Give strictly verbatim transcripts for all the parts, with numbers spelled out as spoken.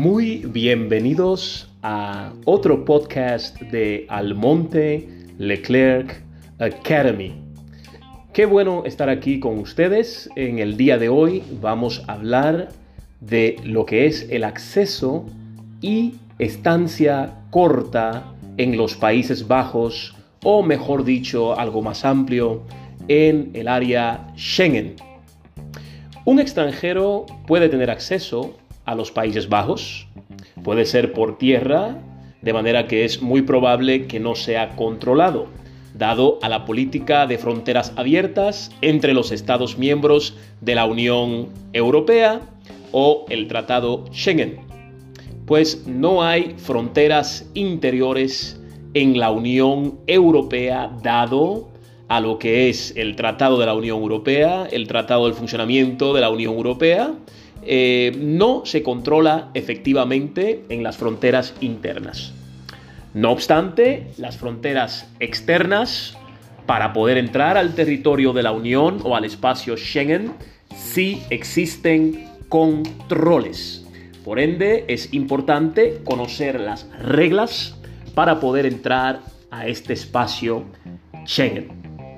Muy bienvenidos a otro podcast de Almonte Leclerc Academy. Qué bueno estar aquí con ustedes. En el día de hoy vamos a hablar de lo que es el acceso y estancia corta en los Países Bajos, o mejor dicho, algo más amplio, en el área Schengen. Un extranjero puede tener acceso a los Países Bajos, puede ser por tierra, de manera que es muy probable que no sea controlado, dado a la política de fronteras abiertas entre los Estados miembros de la Unión Europea o el Tratado Schengen. Pues no hay fronteras interiores en la Unión Europea, dado a lo que es el Tratado de la Unión Europea, el Tratado del Funcionamiento de la Unión Europea. Eh, no se controla efectivamente en las fronteras internas. No obstante, las fronteras externas, para poder entrar al territorio de la Unión o al espacio Schengen, sí existen controles. Por ende, es importante conocer las reglas para poder entrar a este espacio Schengen.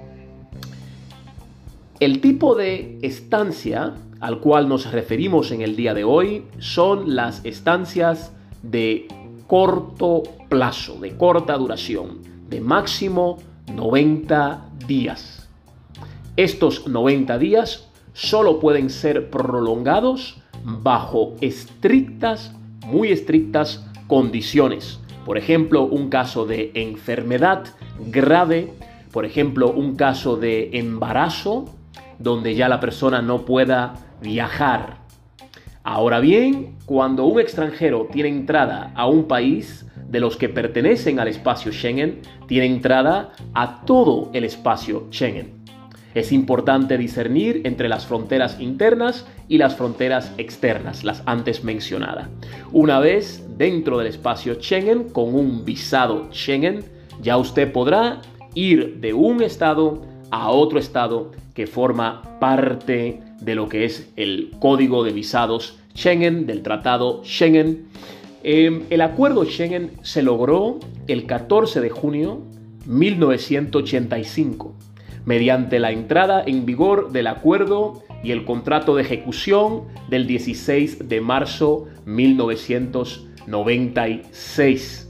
El tipo de estancia al cual nos referimos en el día de hoy son las estancias de corto plazo, de corta duración, de máximo noventa días. Estos noventa días solo pueden ser prolongados bajo estrictas, muy estrictas condiciones. Por ejemplo, un caso de enfermedad grave, por ejemplo, un caso de embarazo, donde ya la persona no pueda viajar. Ahora bien, cuando un extranjero tiene entrada a un país de los que pertenecen al espacio Schengen, tiene entrada a todo el espacio Schengen. Es importante discernir entre las fronteras internas y las fronteras externas, las antes mencionadas. Una vez dentro del espacio Schengen, con un visado Schengen, ya usted podrá ir de un estado a otro estado que forma parte de lo que es el Código de Visados Schengen, del Tratado Schengen. Eh, el acuerdo Schengen se logró el catorce de junio de mil novecientos ochenta y cinco, mediante la entrada en vigor del acuerdo y el contrato de ejecución del dieciséis de marzo de mil novecientos noventa y seis.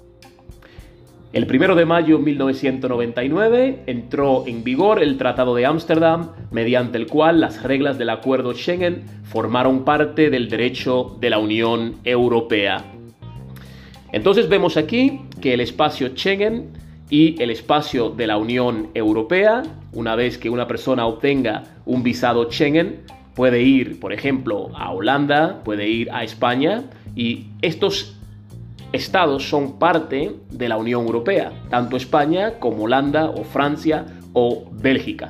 El primero de mayo de mil novecientos noventa y nueve entró en vigor el Tratado de Ámsterdam, mediante el cual las reglas del acuerdo Schengen formaron parte del derecho de la Unión Europea. Entonces vemos aquí que el espacio Schengen y el espacio de la Unión Europea, una vez que una persona obtenga un visado Schengen, puede ir, por ejemplo, a Holanda, puede ir a España, y estos estados son parte de la Unión Europea, tanto España como Holanda o Francia o Bélgica.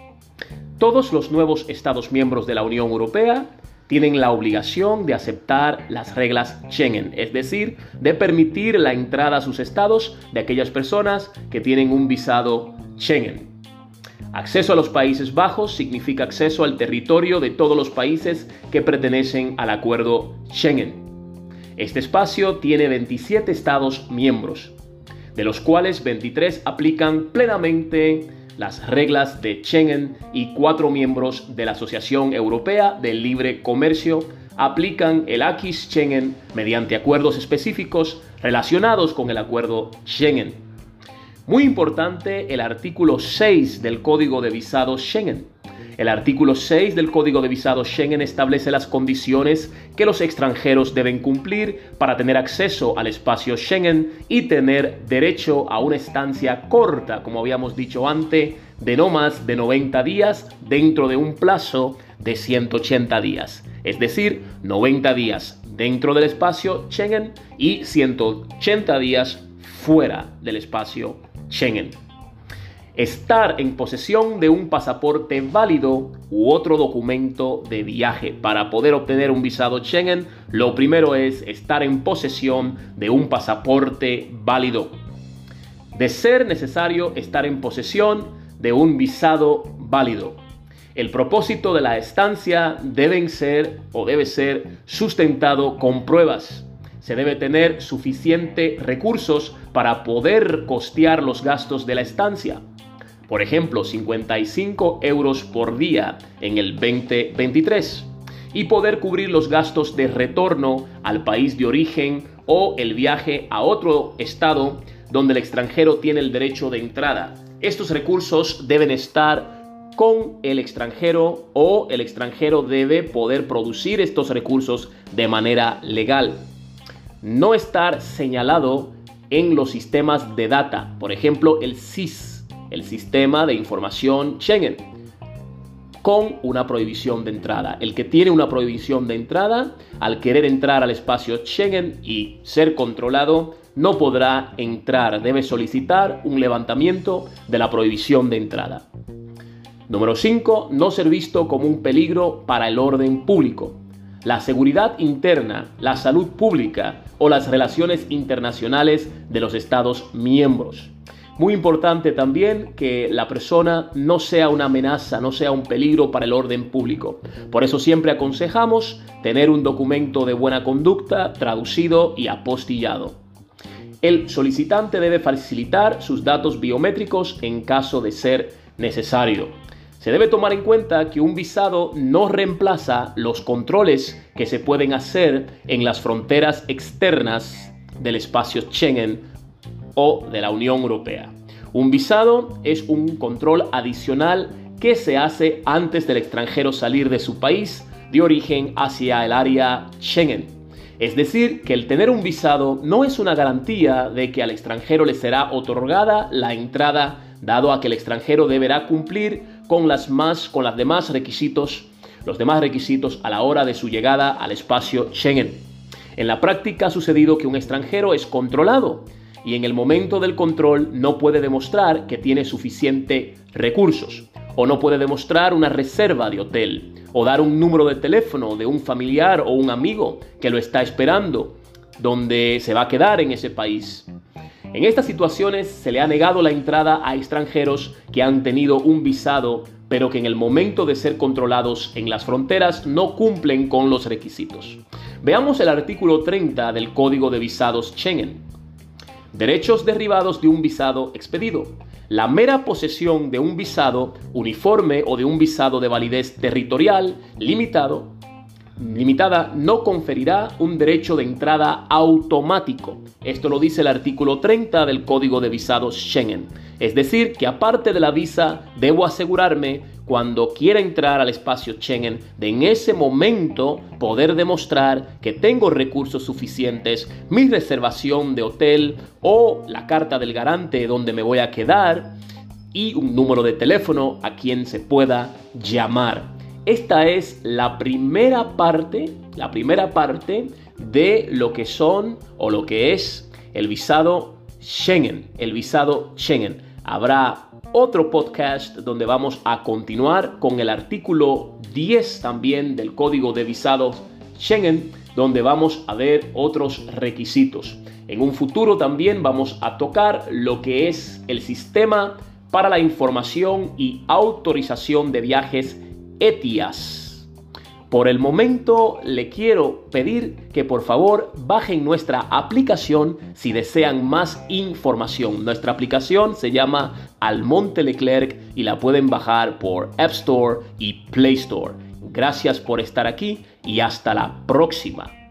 Todos los nuevos estados miembros de la Unión Europea tienen la obligación de aceptar las reglas Schengen, es decir, de permitir la entrada a sus estados de aquellas personas que tienen un visado Schengen. Acceso a los Países Bajos significa acceso al territorio de todos los países que pertenecen al acuerdo Schengen. Este espacio tiene veintisiete estados miembros, de los cuales veintitrés aplican plenamente las reglas de Schengen y cuatro miembros de la Asociación Europea de Libre Comercio aplican el Acquis Schengen mediante acuerdos específicos relacionados con el acuerdo Schengen. Muy importante el artículo seis del Código de Visados Schengen. El artículo seis del Código de Visados Schengen establece las condiciones que los extranjeros deben cumplir para tener acceso al espacio Schengen y tener derecho a una estancia corta, como habíamos dicho antes, de no más de noventa días dentro de un plazo de ciento ochenta días. Es decir, noventa días dentro del espacio Schengen y ciento ochenta días fuera del espacio Schengen. Estar en posesión de un pasaporte válido u otro documento de viaje. Para poder obtener un visado Schengen, lo primero es estar en posesión de un pasaporte válido. De ser necesario estar en posesión de un visado válido, El propósito de la estancia deben ser o debe ser sustentado con pruebas. Se debe tener suficientes recursos para poder costear los gastos de la estancia. Por ejemplo, cincuenta y cinco euros por día en el veinte veintitrés. Y poder cubrir los gastos de retorno al país de origen o el viaje a otro estado donde el extranjero tiene el derecho de entrada. Estos recursos deben estar con el extranjero o el extranjero debe poder producir estos recursos de manera legal. No estar señalado en los sistemas de data, por ejemplo el S I S, el Sistema de Información Schengen, con una prohibición de entrada. El que tiene una prohibición de entrada, al querer entrar al espacio Schengen y ser controlado, no podrá entrar, debe solicitar un levantamiento de la prohibición de entrada. Número cinco. No ser visto como un peligro para el orden público. La seguridad interna, la salud pública o las relaciones internacionales de los Estados miembros. Muy importante también que la persona no sea una amenaza, no sea un peligro para el orden público. Por eso siempre aconsejamos tener un documento de buena conducta traducido y apostillado. El solicitante debe facilitar sus datos biométricos en caso de ser necesario. Se debe tomar en cuenta que un visado no reemplaza los controles que se pueden hacer en las fronteras externas del espacio Schengen o de la Unión Europea. Un visado es un control adicional que se hace antes del extranjero salir de su país de origen hacia el área Schengen. Es decir, que el tener un visado no es una garantía de que al extranjero le será otorgada la entrada, dado a que el extranjero deberá cumplir con las más, con las demás requisitos, los demás requisitos a la hora de su llegada al espacio Schengen. En la práctica ha sucedido que un extranjero es controlado y en el momento del control no puede demostrar que tiene suficientes recursos o no puede demostrar una reserva de hotel o dar un número de teléfono de un familiar o un amigo que lo está esperando, donde se va a quedar en ese país. En estas situaciones se le ha negado la entrada a extranjeros que han tenido un visado, pero que en el momento de ser controlados en las fronteras no cumplen con los requisitos. Veamos el artículo treinta del Código de Visados Schengen. Derechos derivados de un visado expedido. La mera posesión de un visado uniforme o de un visado de validez territorial limitado limitada no conferirá un derecho de entrada automático. Esto lo dice el artículo treinta del Código de Visados Schengen. Es decir, que aparte de la visa, debo asegurarme cuando quiera entrar al espacio Schengen de en ese momento poder demostrar que tengo recursos suficientes, mi reservación de hotel o la carta del garante donde me voy a quedar y un número de teléfono a quien se pueda llamar. Esta es la primera parte, la primera parte de lo que son o lo que es el visado Schengen, el visado Schengen. Habrá otro podcast donde vamos a continuar con el artículo diez también del Código de Visados Schengen, donde vamos a ver otros requisitos. En un futuro también vamos a tocar lo que es el sistema para la información y autorización de viajes ETIAS. Por el momento le quiero pedir que por favor bajen nuestra aplicación si desean más información. Nuestra aplicación se llama Almonte Leclerc y la pueden bajar por App Store y Play Store. Gracias por estar aquí y hasta la próxima.